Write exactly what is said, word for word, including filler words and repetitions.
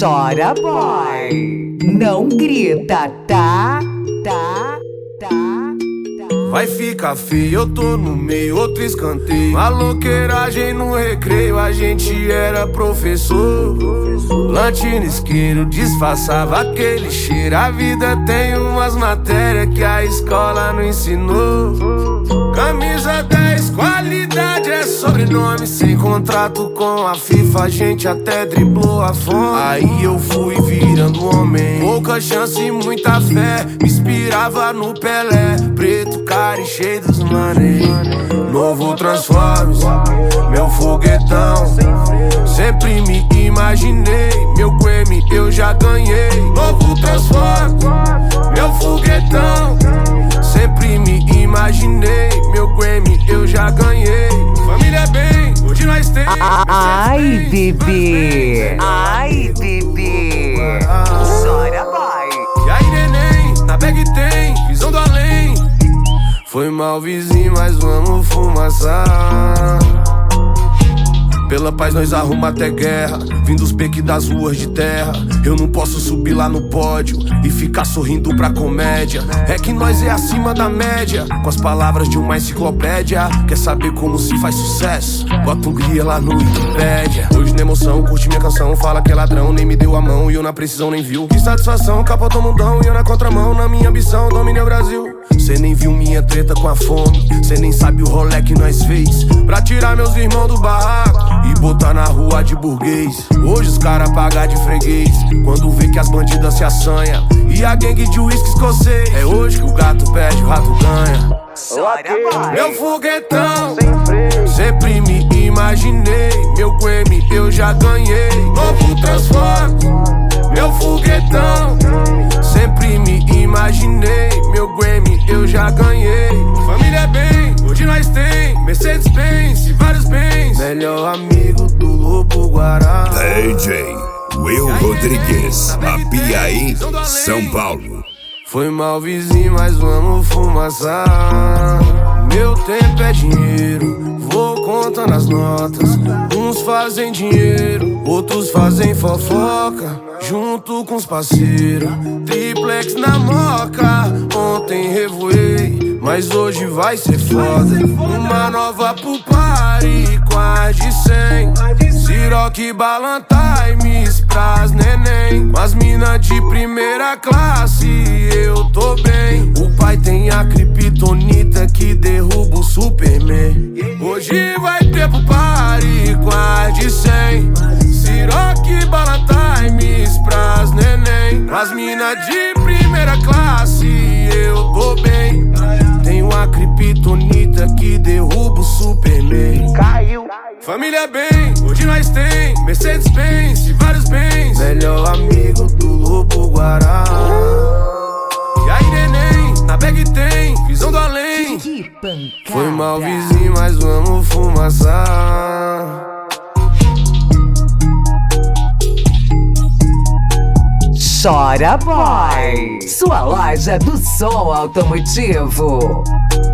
Chora, boy. Não grita, tá? Tá, tá, tá. Vai ficar feio, eu tô no meio, outro escanteio. Maloqueiragem no recreio, a gente era professor. Lanche isqueiro, disfarçava aquele cheiro. A vida tem umas matérias que a escola não ensinou. Camisa dez, qualidade é sobrenome. Sem contrato com a FIFA, a gente até driblou a fome. Aí eu fui virando homem, pouca chance e muita fé. Me inspirava no Pelé, preto, cara e cheio dos mané. Novo Transformers, meu foguetão. Sempre me imaginei, meu Grammy eu já ganhei. Novo Transformers, meu foguetão. Sempre me imaginei, meu Grammy eu já ganhei. Família bem, hoje nós temos. Ai, bebê. Ai, bebê. Chora, boy. E aí, neném, na bag tem visão do além. Foi mal, vizinho, mas vamos fumaçar. Pela paz nós arruma até guerra, vindo os peques das ruas de terra. Eu não posso subir lá no pódio e ficar sorrindo pra comédia. É que nós é acima da média, com as palavras de uma enciclopédia. Quer saber como se faz sucesso? Bota um guia lá no Wikipédia. Hoje na emoção, curte minha canção, fala que é ladrão, nem me deu a mão e eu na precisão nem viu. Que satisfação, capotou o mundão e eu na contramão. Na minha ambição, dominei o Brasil. Cê nem viu minha treta com a fome, cê nem sabe o rolê que nós fez pra tirar meus irmãos do barraco e botar na rua de burguês. Hoje os cara pagam de freguês quando vê que as bandidas se assanha e a gangue de uísque escocês. É hoje que o gato perde, o rato ganha. Chora, boy. Meu foguetão, sempre me imaginei, meu Grammy eu já ganhei. Novo Transformers, meu foguetão. Sempre me imaginei, meu Grammy eu já ganhei. Família bem, hoje nós tem Mercedes-Benz e vários bens. Melhor amigo do Lobo Guará. D J Will Rodrigues, Apiaí, São Paulo. Foi mal, vizinho, mas vamos fumaçar. Meu tempo é dinheiro, vou contando as notas. Uns fazem dinheiro, outros fazem fofoca. Junto com os parceiros, triplex na moca. Ontem revoei, mas hoje vai ser foda. Uma nova pro party com a de cem. Ciroc, Ballantimes pras neném. Com as mina de primeira classe eu tô bem. O pai tem a criptonita que derruba o Superman. Hoje vai ter pro party com a de cem. Ciroc, Ballantimes pras neném. Com as mina de primeira classe eu tô bem. Tenho a criptonita que derruba o Superman. Caiu. Família bem, hoje nós tem Mercedes-Benz e vários bens. Melhor amigo do Lobo Guará. E aí, neném, na bag tem visão do além. Que pancada. Foi mal, vizinho, mas vamos fumaçar. Chora, boy. Sua loja do som automotivo.